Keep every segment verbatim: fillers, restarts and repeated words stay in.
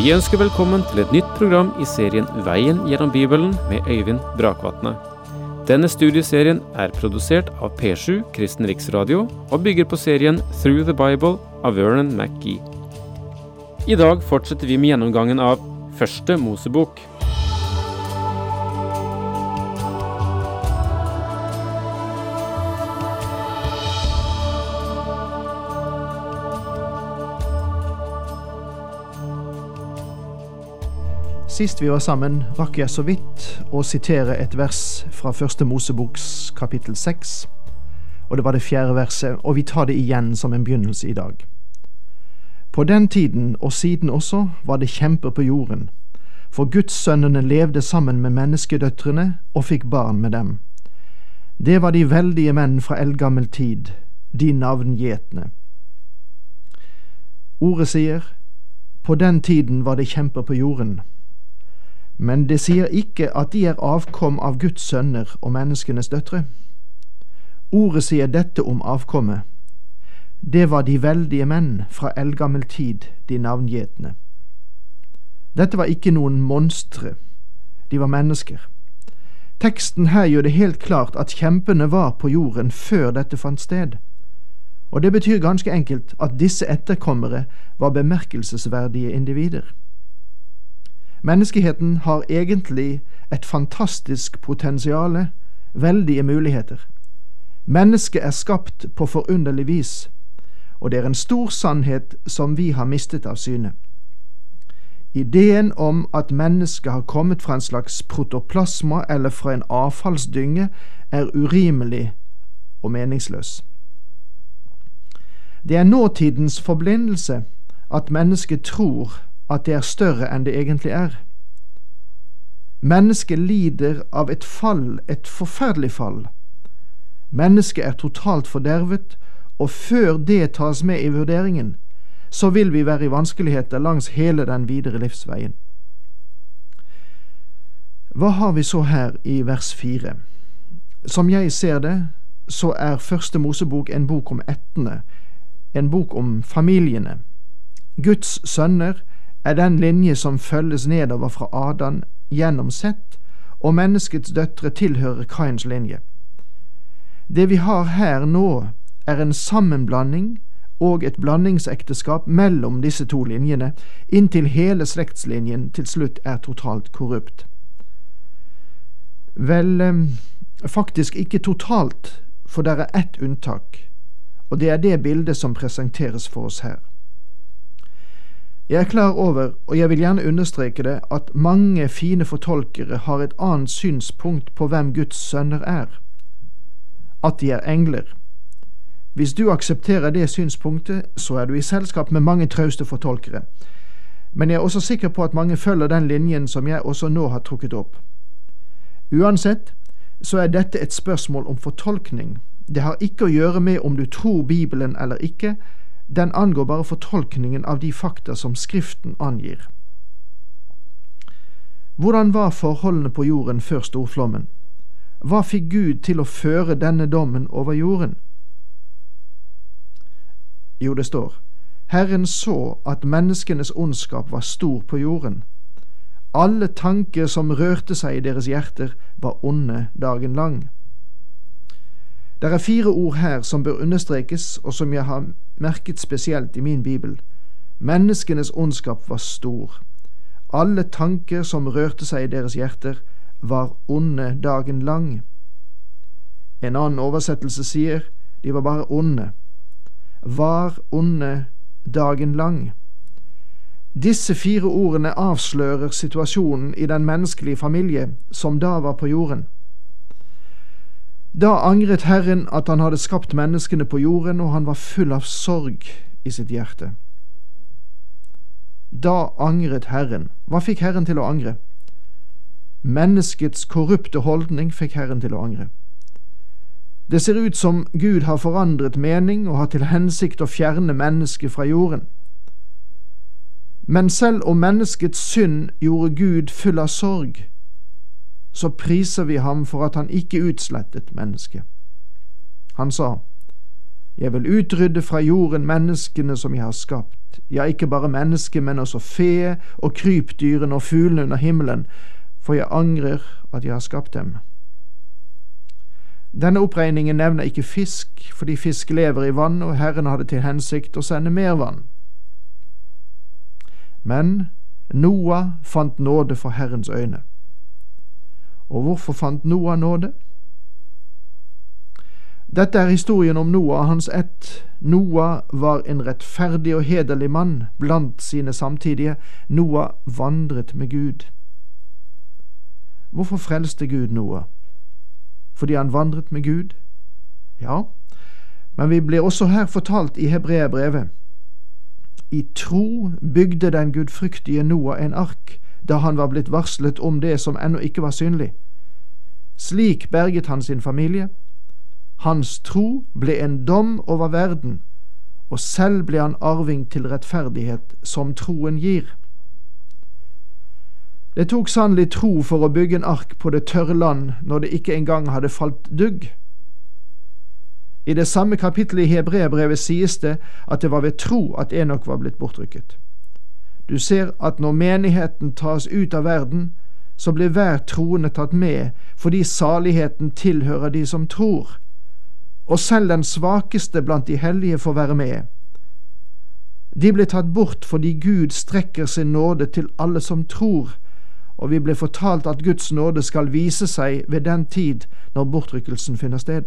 Vi ønsker velkommen til et nytt program i serien Veien gjennom Bibelen med Øyvind Brakvatne. Denne studieserien er produsert av P sju Kristen Riksradio og bygger på serien Through the Bible av Vernon McGee. I dag fortsetter vi med gjennomgangen av Første Mosebok. Sist vi var sammen, rakk jeg så vidt å sitere et vers fra Første Moseboks kapittel seks, og det var det fjerde verset, og vi tar det igjen som en begynnelse i dag. På den tiden, og siden også, var det kjemper på jorden, for Guds sønnene levde sammen med menneskedøtrene og fikk barn med dem. Det var de veldige menn fra eldgammel tid, de navngjetne. Ordet sier, på den tiden var det kjemper på jorden, men det sier ikke at de er avkom av Guds sønner og menneskenes døtre. Ordet sier dette om avkommet. Det var de veldige menn fra eldgammel tid, de navngjetne. Dette var ikke noen monstre, de var mennesker. Teksten her gjør det helt klart at kjempene var på jorden før dette fant sted. Og det betyr ganske enkelt at disse etterkommere var bemerkelsesverdige individer. Menneskeheten har egentlig et fantastisk potensiale, veldige muligheter. Mennesket er skapt på forunderlig vis, og det er en stor sannhet som vi har mistet av syne. Ideen om at mennesket har kommet fra en slags protoplasma eller fra en avfallsdynge er urimelig og meningsløs. Det er nåtidens forblindelse at mennesket tror at det er større enn det egentlig er. Mennesket lider av et fall, et forferdelig fall. Mennesket er totalt fordervet, og før det tas med i vurderingen, så vil vi være i vanskeligheter langs hele den videre livsveien. Hva har vi så her i vers fire? Som jeg ser det, så er Første Mosebok en bok om ættene, en bok om familiene. Guds sønner er den linje som følges nedover fra Adam gjennom Sett, og menneskets døtre tilhører Kains linje. Det vi har her nå er en sammenblanding og et blandingsekteskap mellom disse to linjene, inntil hele slektslinjen til slutt er totalt korrupt. Vel, faktisk ikke totalt, for det er ett unntak, og det er det bildet som presenteres for oss her. Jeg er klar over, og jeg vil gjerne understreke det, at mange fine fortolkere har et annet synspunkt på hvem Guds sønner er. At de er engler. Hvis du aksepterer det synspunktet, så er du i selskap med mange trauste fortolkere. Men jeg er også sikker på at mange følger den linjen som jeg også nå har trukket opp. Uansett, så er dette et spørsmål om fortolkning. Det har ikke å gjøre med om du tror Bibelen eller ikke. Den angår bare fortolkningen av de fakta som Skriften angir. Hvordan var forholdene på jorden før storflommen? Hva fikk Gud til å føre denne dommen over jorden? Jo, det står, Herren så at menneskenes ondskap var stor på jorden. Alle tanker som rørte seg i deres hjerter var onde dagen lang. Det er fire ord her som bør understrekes, og som jeg har merket spesielt i min bibel. Menneskenes ondskap var stor. Alle tanker som rørte seg i deres hjerter, var onde dagen lang. En annen oversettelse sier, de var bare onde. Var onde dagen lang. Disse fire ordene avslører situasjonen i den menneskelige familie som da var på jorden. Da angret Herren at han hadde skapt menneskene på jorden, og han var full av sorg i sitt hjerte. Da angret Herren. Hva fikk Herren til å angre? Menneskets korrupte holdning fikk Herren til å angre. Det ser ut som Gud har forandret mening og har til hensikt å fjerne mennesket fra jorden. Men selv om menneskets synd gjorde Gud full av sorg, så priser vi ham for at han ikke utslettet mennesket. Han sa, Jeg vil utrydde fra jorden menneskene som jeg har skapt. Ja, ikke bare mennesker, men også fe og krypdyrene og fuglene under himmelen, for jeg angrer at jeg har skapt dem. Denne oppregningen nevner ikke fisk, fordi fisk lever i vann, og Herren hadde til hensikt å sende mer vann. Men Noah fant nåde for Herrens øyne. Og hvorfor fant Noah nåde? Dette er historien om Noah og hans ett. Noah var en rettferdig og hederlig mann blant sine samtidige. Noah vandret med Gud. Hvorfor frelste Gud Noah? Fordi han vandret med Gud? Ja, men vi blir også her fortalt i Hebreerbrevet. I tro bygde den gudfryktige Noah en ark, da han var blitt varslet om det som ennå ikke var synlig. Slik berget han sin familie. Hans tro ble en dom over verden, og selv ble han arving til rettferdighet som troen gir. Det tok sannelig tro for å bygge en ark på det tørre land når det ikke engang hadde falt dugg. I det samme kapittelet i Hebreerbrevet sies det at det var ved tro at Enok var blitt bortrykket. Du ser at når menigheten tas ut av verden, så blir hver troende tatt med, fordi saligheten tilhører de som tror. Og selv den svakeste blant de hellige får være med. De blir tatt bort fordi Gud strekker sin nåde til alle som tror, og vi blir fortalt at Guds nåde skal vise seg ved den tid når bortrykkelsen finner sted.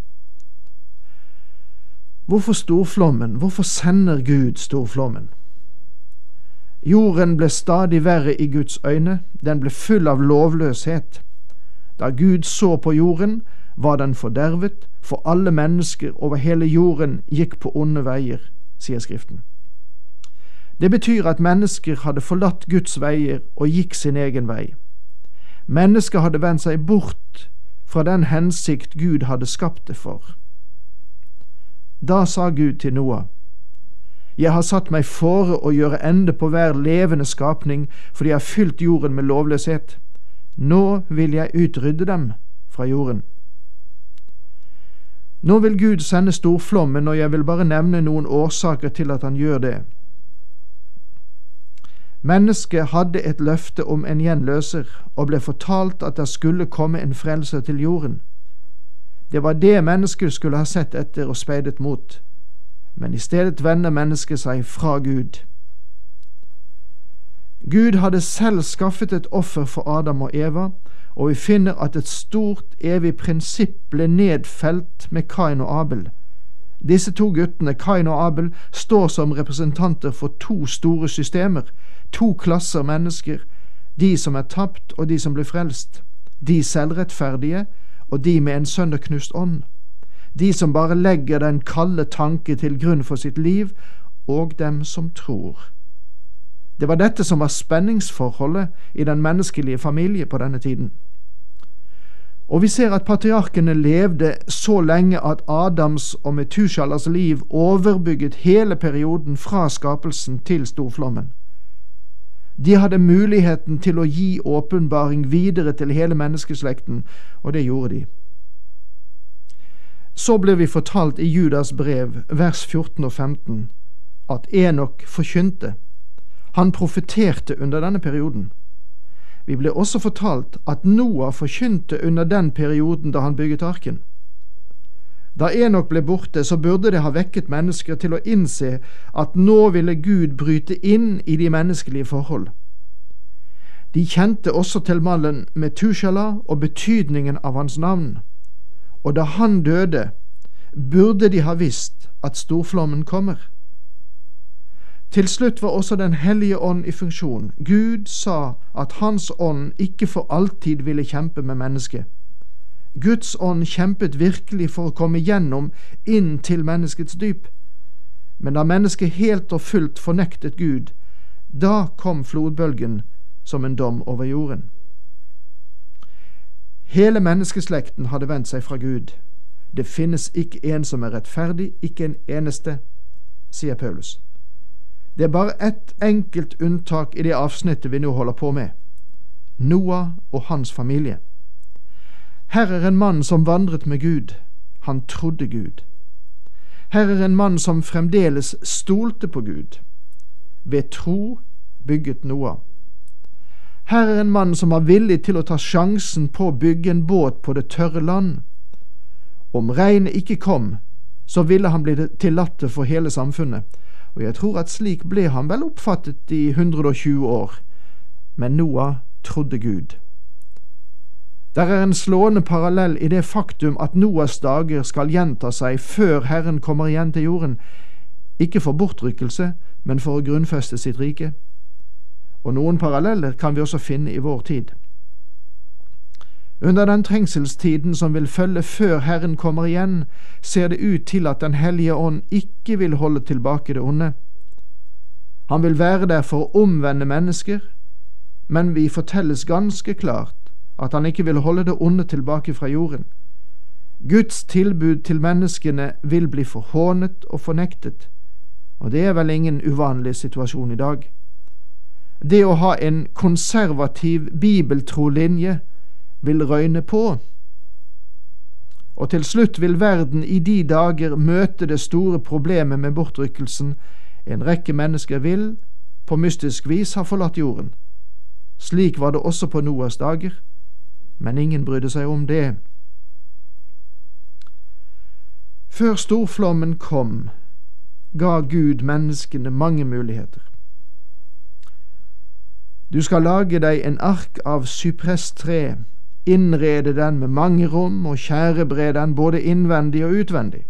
Hvorfor storflommen? Hvorfor sender Gud storflommen? Jorden ble stadig verre i Guds øyne, den ble full av lovløshet. Da Gud så på jorden, var den fordervet, for alle mennesker over hele jorden gikk på onde veier, sier Skriften. Det betyr at mennesker hadde forlatt Guds veier og gikk sin egen vei. Mennesker hadde vendt seg bort fra den hensikt Gud hadde skapt det for. Da sa Gud til Noah: Jeg har satt meg fore å gjøre ende på hver levende skapning, fordi jeg har fylt jorden med lovløshet. Nå vil jeg utrydde dem fra jorden. Nå vil Gud sende storflommen, og jeg vil bare nevne noen årsaker til at han gjør det. Mennesket hadde et løfte om en gjenløser, og ble fortalt at det skulle komme en frelser til jorden. Det var det mennesket skulle ha sett etter og speidet mot, men i stedet vender mennesket seg fra Gud. Gud hadde selv skaffet et offer for Adam og Eva, og vi finner at et stort, evig prinsipp ble nedfelt med Kain og Abel. Disse to guttene, Kain og Abel, står som representanter for to store systemer, to klasser mennesker, de som er tapt og de som blir frelst, de selvrettferdige og de med en sønderknust ånd, de som bare legger den kalde tanke til grunn for sitt liv, og dem som tror. Det var dette som var spenningsforholdet i den menneskelige familie på denne tiden. Og vi ser at patriarkene levde så lenge at Adams og Metushalas liv overbygget hele perioden fra skapelsen til storflommen. De hadde muligheten til å gi åpenbaring videre til hele menneskeslekten, og det gjorde de. Så blir vi fortalt i Judas brev, vers fjorten og femten, at Enok forkynte. Han profeterte under denne perioden. Vi ble også fortalt at Noah forkynte under den perioden da han bygget arken. Da Enok ble borte, så burde det ha vekket mennesker til å innse at nå ville Gud bryte inn i de menneskelige forhold. De kjente også til mannen Metushala og betydningen av hans navn, og da han døde, burde de ha visst at storflommen kommer. Til slutt var også Den hellige ånd i funksjon. Gud sa at hans ånd ikke for alltid ville kjempe med mennesket. Guds ånd kjempet virkelig for å komme gjennom inn til menneskets dyp. Men da mennesket helt og fullt fornektet Gud, da kom flodbølgen som en dom over jorden. Hele menneskeslekten hadde vendt seg fra Gud. Det finnes ikke en som er rettferdig, ikke en eneste, sier Paulus. Det er bare ett enkelt unntak i det avsnittet vi nå holder på med. Noah og hans familie. Her er en mann som vandret med Gud. Han trodde Gud. Her er en mann som fremdeles stolte på Gud. Ved tro bygget Noah. Her er en mann som var villig til å ta sjansen på å bygge en båt på det tørre land. Om regnet ikke kom, så ville han bli til latter for hele samfunnet, og jeg tror at slik ble han vel oppfattet i hundre og tjue år. Men Noah trodde Gud. Der er en slående parallell i det faktum at Noahs dager skal gjenta seg før Herren kommer igjen til jorden, ikke for bortrykkelse, men for å grunnfeste sitt rike. Og noen paralleller kan vi også finne i vår tid. Under den trengselstiden som vil følge før Herren kommer igjen, ser det ut til at Den hellige ånd ikke vil holde tilbake det onde. Han vil være der for å omvende mennesker, men vi fortelles ganske klart at han ikke vil holde det onde tilbake fra jorden. Guds tilbud til menneskene vil bli forhånet og fornektet, og det er vel ingen uvanlig situasjon i dag. Det å ha en konservativ bibeltro linje vil røyne på, og til slutt vil verden i de dager møte det store problemet med bortrykkelsen. En rekke mennesker vil, på mystisk vis, ha forlatt jorden. Slik var det også på Noahs dager, men ingen brydde seg om det. Før storflommen kom, ga Gud menneskene mange muligheter. Du skal lage deg en ark av sypresstre, innrede den med mange rom og tjærebre den både innvendig og utvendig.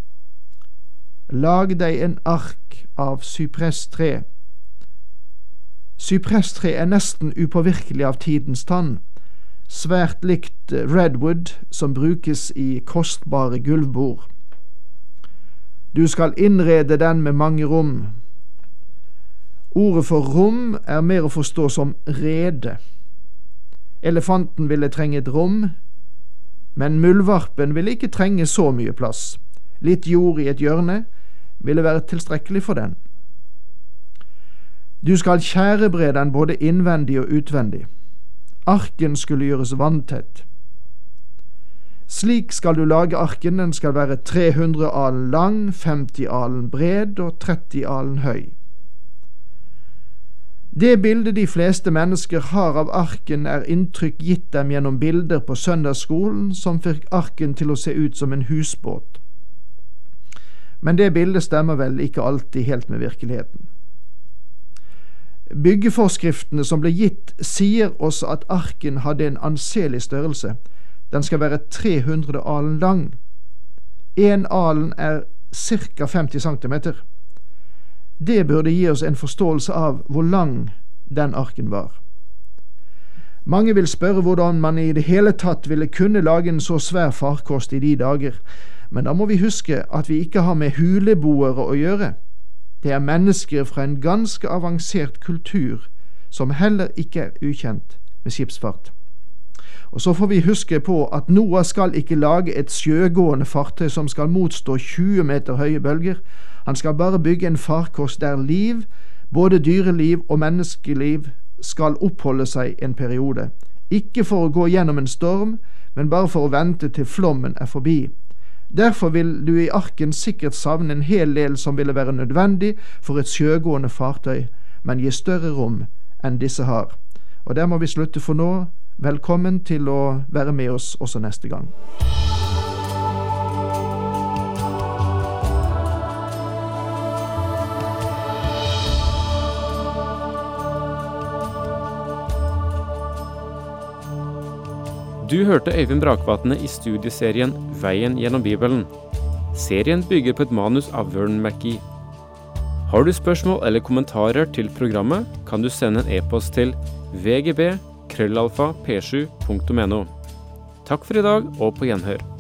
Lag deg en ark av sypresstre. Sypresstre er nesten upåvirkelig av tidens tann, svært likt redwood som brukes i kostbare gulvbord. Du skal innrede den med mange rom. Ordet for rom er mer å forstå som rede. Elefanten ville trenge et rom, men muldvarpen ville ikke trenge så mye plass. Litt jord i et hjørne ville være tilstrekkelig for den. Du skal tjærebre den både innvendig og utvendig. Arken skulle gjøres vanntett. Slik skal du lage arken. Den skal være tre hundre alen lang, femti alen bred og tretti alen høy. Det bildet de fleste mennesker har av arken er inntrykk gitt dem gjennom bilder på søndagsskolen som fikk arken til å se ut som en husbåt. Men det bildet stemmer vel ikke alltid helt med virkeligheten. Byggeforskriftene som ble gitt sier også at arken hadde en anselig størrelse. Den skal være tre hundre alen lang. En alen er ca. femti centimeter. Det burde gi oss en forståelse av hvor lang den arken var. Mange vil spørre hvordan man i det hele tatt ville kunne lage en så svær farkost i de dager, men da må vi huske at vi ikke har med huleboere å gjøre. Det er mennesker fra en ganske avansert kultur som heller ikke er ukjent med skipsfart. Og så får vi huske på at Noah skal ikke lage et sjøgående fartøy som skal motstå tjue meter høye bølger. Han skal bare bygge en farkost der liv, både dyreliv og menneskeliv, skal oppholde seg en periode. Ikke for å gå gjennom en storm, men bare for å vente til flommen er forbi. Derfor vil du i arken sikkert savne en hel del som ville være nødvendig for et sjøgående fartøy, men gi større rom enn disse har. Og der må vi slutte for nå. Velkommen til å være med oss også neste gang. Du hørte Øyvind Brakvatne i studieserien Veien gjennom Bibelen. Serien bygger på et manus av Vern McGee. Har du spørsmål eller kommentarer til programmet, kan du sende en e-post til v g b krøllalfa p sju punktum n o. Takk for i dag, og på gjenhør.